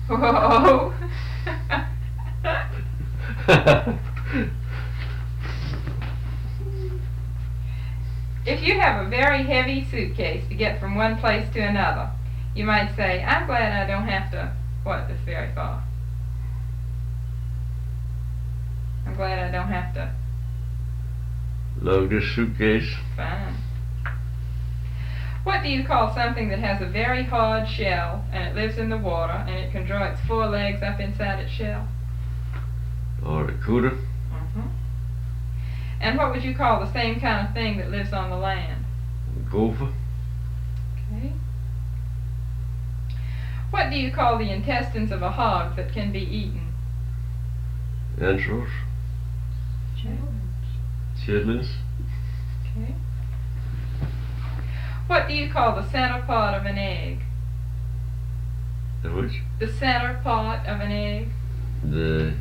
Whoa. If you have a very heavy suitcase to get from one place to another, you might say, I'm glad I don't have to walk this very far. I'm glad I don't have to Load this suitcase. Fine. What do you call something that has a very hard shell and it lives in the water and it can draw its 4 legs up inside its shell? Or a cooter. Mm-hmm. And what would you call the same kind of thing that lives on the land? Gopher. Okay. What do you call the intestines of a hog that can be eaten? Entrails. Okay. Chitlins. Okay. What do you call the center part of an egg? The which? The center part of an egg? The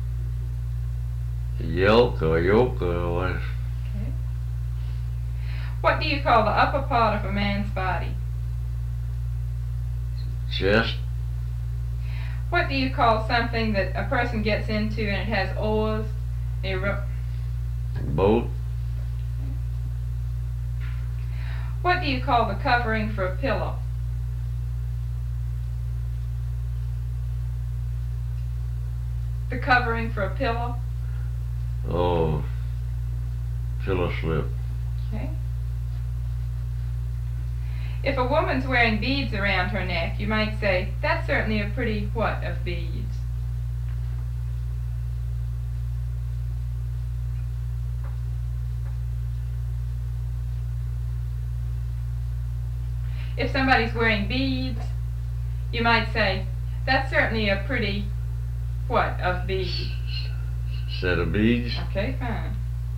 yolk or what? Okay. What do you call the upper part of a man's body? Chest. What do you call something that a person gets into and it has oars? Boat. What do you call the covering for a pillow? The covering for a pillow? Oh, pillow slip. Okay. If a woman's wearing beads around her neck, you might say, that's certainly a pretty what of beads? If somebody's wearing beads, you might say, that's certainly a pretty what of beads? Set of beads. Okay, fine.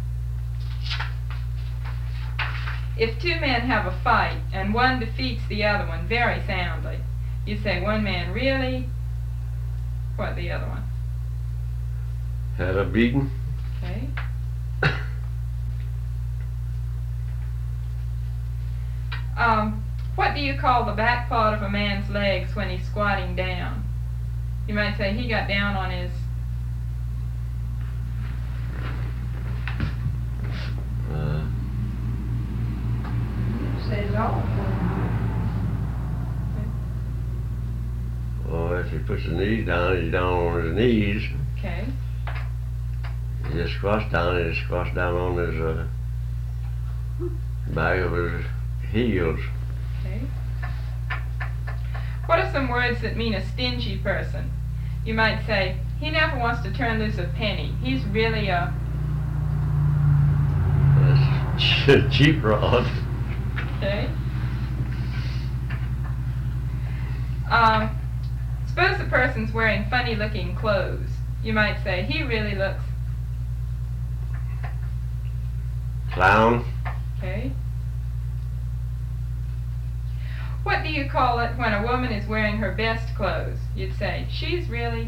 If 2 men have a fight and one defeats the other one very soundly, you say one man really, what the other one? Had a beating. Okay. What do you call the back part of a man's legs when he's squatting down? You might say he got down on his... Says all. Well, if he puts his knees down, he's down on his knees. Okay. He just squats down, he just squats down on his back of his heels. Okay. What are some words that mean a stingy person? You might say, he never wants to turn loose a penny. He's really a... That's cheap rod. Okay. Suppose the person's wearing funny looking clothes. You might say, he really looks... Clown. Okay. What do you call it when a woman is wearing her best clothes? You'd say, she's really...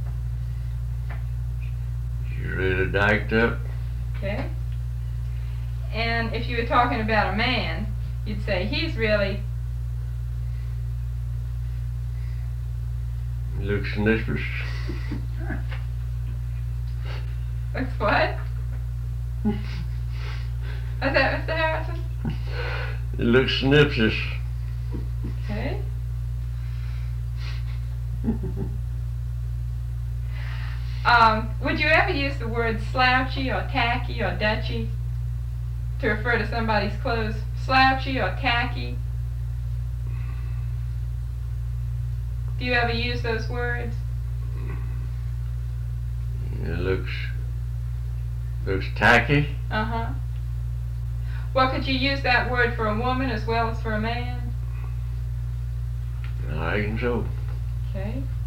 She's really diked up. Okay. And if you were talking about a man, you'd say, he's really... Looks sniffers. Looks what? Is that Mr. Harrison? It looks snipsish. Okay. Would you ever use the word slouchy or tacky or Dutchy to refer to somebody's clothes? Slouchy or tacky? Do you ever use those words? It looks tacky. Uh-huh. Well, could you use that word for a woman as well as for a man? I reckon so. Okay.